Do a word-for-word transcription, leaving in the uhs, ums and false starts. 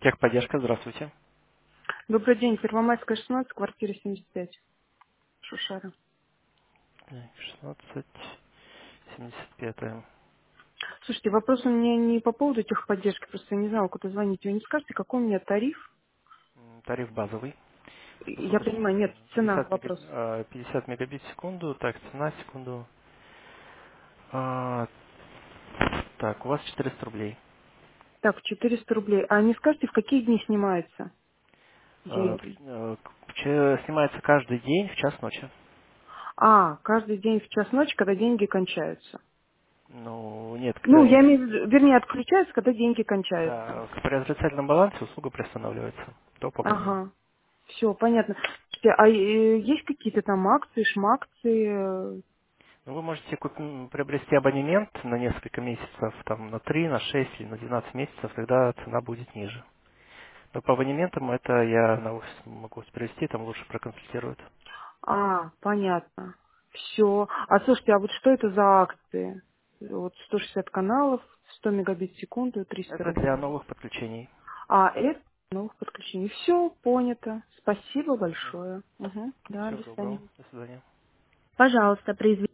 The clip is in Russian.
Техподдержка, здравствуйте. Добрый день. Первомайская, шестнадцать, квартира семьдесят пять. Шушара. Так, шестнадцать семьдесят пять. М, Слушайте, вопрос у меня не по поводу техподдержки, просто я не знала, куда звонить. Вы не скажете, какой у меня тариф? Тариф базовый. Я Услуга понимаю, нет, цена, 50, мега- вопрос. а, пятьдесят мегабит в секунду. Так, цена секунду. А, так, у вас четыреста рублей. Так, четыреста рублей. А не скажете, в какие дни снимается А, деньги? э, к- че- снимается каждый день в час ночи. А, каждый день в час ночи, когда деньги кончаются. Ну, нет, Ну, когда я они, имею в виду, вернее, отключаются, когда деньги кончаются. да, при отрицательном балансе услуга приостанавливается до пополнения. Ага. Все, понятно. Слушайте, а э, есть какие-то там акции, шмакции? э, Ну, вы можете куп- м, приобрести абонемент на несколько месяцев, там, на три, на шесть или на двенадцать месяцев, тогда цена будет ниже. Но по абонементам это я на офис могу вас привести, там лучше проконсультируют. А, понятно. Все. А слушайте, а вот что это за акции? Вот сто шестьдесят каналов, сто мегабит в секунду, триста Это для рублей. новых подключений. А это новых подключений. Все, понято. Спасибо большое. Угу. Да, Всего до доброго. свидания. До свидания. Пожалуйста, произведите.